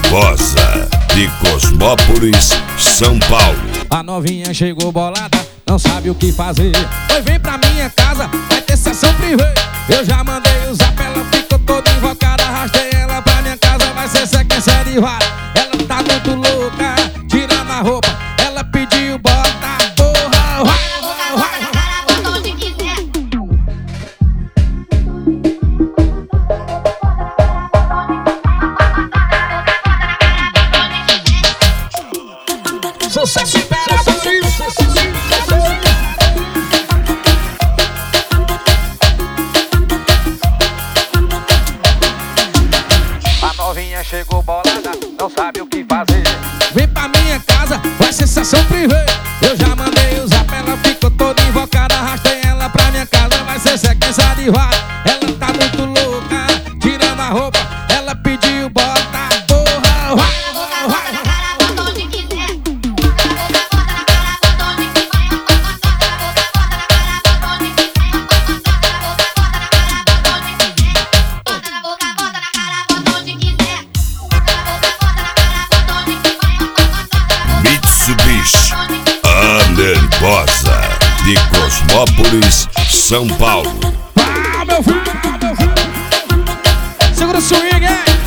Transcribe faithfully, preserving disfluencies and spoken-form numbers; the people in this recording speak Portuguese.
Nervosa, de Cosmópolis, São Paulo. A novinha chegou bolada, não sabe o que fazer. Oi, vem pra minha casa, vai ter sessão privê. Eu já mandei usar pra ela, ficou toda invocada. Arrastei ela pra minha casa, vai ser sequência de vara. Ela tá muito louca, tirando a roupa. Ela pediu, bota a porra, vai, vai, vai, vai, bota onde quiser. Sucesso espera, a novinha chegou bolada, não sabe o que fazer. Vem pra minha casa, vai ser sessão privê. Eu já mandei usar pra ela, ficou toda invocada. Arrastei ela pra minha casa, vai ser sequência de vara. Ela tá muito louca, tirando a roupa. Ela pediu, bota a porra, vai, vai, vai, vai, bota onde quiser. Mitsubishi, a Nervosa, de Cosmópolis, São Paulo. Ah, meu filho, meu filho. Segura o swing, hein?